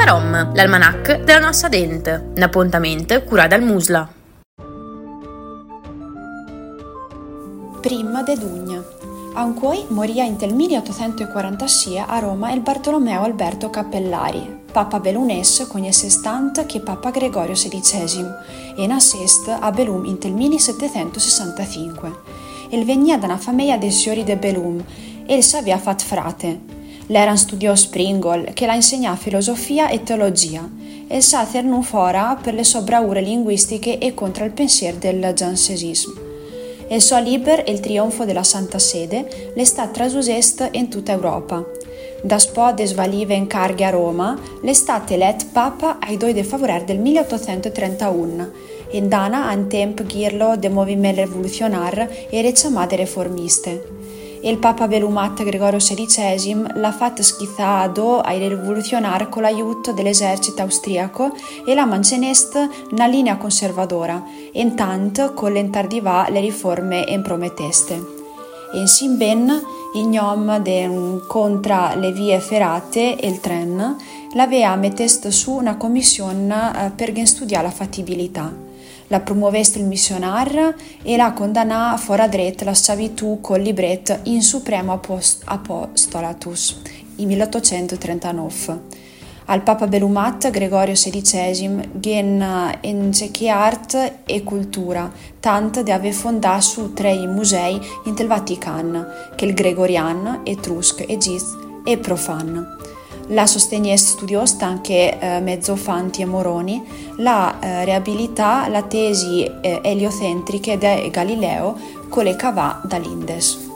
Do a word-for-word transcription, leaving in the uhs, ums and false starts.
Rom, l'almanach della nostra dente, un appuntamento curato dal Musla. Prima de Dugna. Anquoi moria in tel milleottocentoquarantasei a Roma il Bartolomeo Alberto Cappellari, Papa Belunes cognasse stant che Papa Gregorio sedicesimo e nascest a Belum in tel millesettecentosessantacinque. El venia da una famiglia de siori de Belum e il s'aveva fat frate. L'eran studiò Springol che la insegna filosofia e teologia e il sater non fora per le sue bravure linguistiche e contro il pensiero del giansesismo. Il suo liber e il trionfo della Santa Sede le sta trasusest in tutta Europa. Da spo de svalive in carghe a Roma, le state elet papa ai doi de favorer del milleottocentotrentaun, e dana an temp ghirlo de movimento rivoluzionar e recamate reformiste. Il papa Belumat Gregorio sedicesimo l'ha fatto schizzado ai rivoluzionar con l'aiuto dell'esercito austriaco e la mancenest una linea conservadora, e intanto con l'entardivà le riforme imprometeste. E insin ben il nome de contra le vie ferrate e il tren l'aveva mettest su una commissione per studiare la fattibilità. La promuoveste il missionar e la condannà fora dret la schiavitù col libret in supremo apost- apostolatus in milleottocentotrentanove. Al Papa Belumat Gregorio sedicesimo gen encechi art e cultura, tant de ave fondato su tre musei in tel Vatican, che il Gregorian, Etrusc, Egiz e Profan. La sosteniest studiosta anche eh, Mezzofanti e Moroni, la eh, riabilità la tesi eh, eliocentriche di Galileo con le cavà da Lindes.